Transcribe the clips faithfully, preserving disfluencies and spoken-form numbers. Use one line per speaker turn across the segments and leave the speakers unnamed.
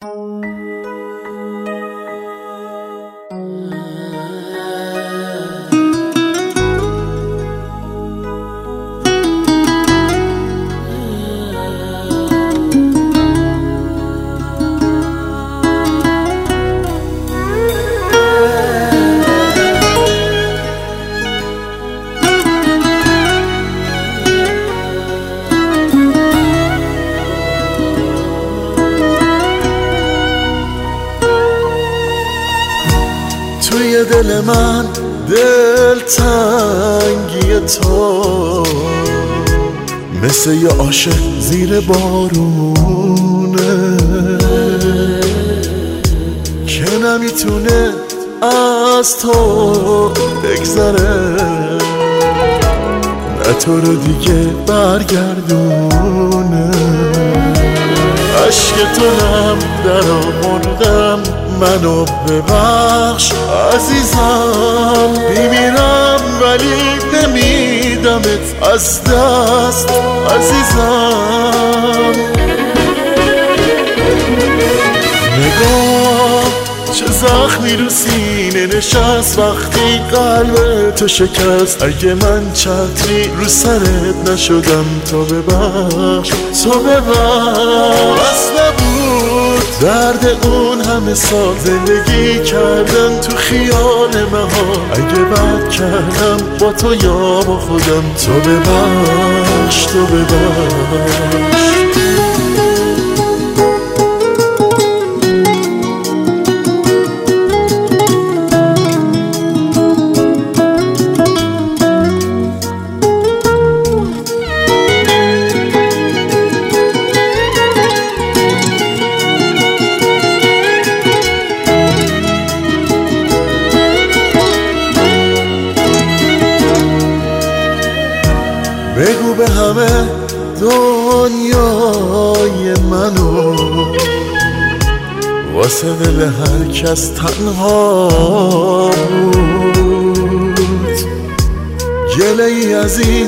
توی دل من دل تنگی تو مثل یه عاشق زیر بارونه که نمیتونه از تو بگذره، نه تو رو دیگه برگردونه. عشق تو نم در آوردم، منو ببخش عزیزم، میمیرم ولی نمیدمت از دست عزیزم. نگاه چه زخمی رو سینه نشست وقتی قلب تو شکست. اگه من چتری رو سرت نشدم تو ببخش، تو ببخش. بس نبود درد اون همه سال زندگی کردن تو خیال مها. اگه بد کردم با تو یا با خودم، تو ببخش، تو ببخش. بگو به همه دنیای منو، واسه دل هر کس تنها بود. گله ای از این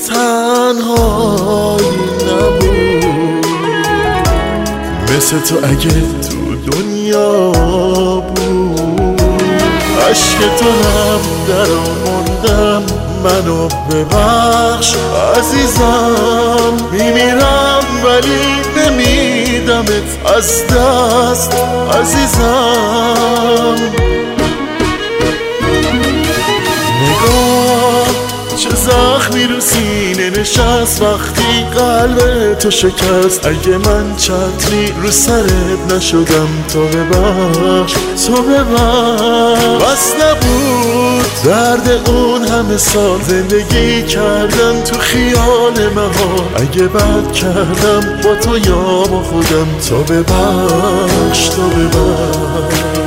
تنهایی نبود، مثل تو اگه تو دنیا بود. عشق تو هم در آوردم، منو ببخش عزیزم، میمیرم ولی نمیدمت از دست عزیزم. نگاه چه زخمی رو سینه نشست وقتی قلب تو شکست. اگه من چتری رو سرت نشدم تو ببخش، تو ببخش. بس نبود درد اون همه سال زندگی کردن تو خیال مها. اگه بد کردم با تو یا با خودم، تو ببخش، تو ببخش.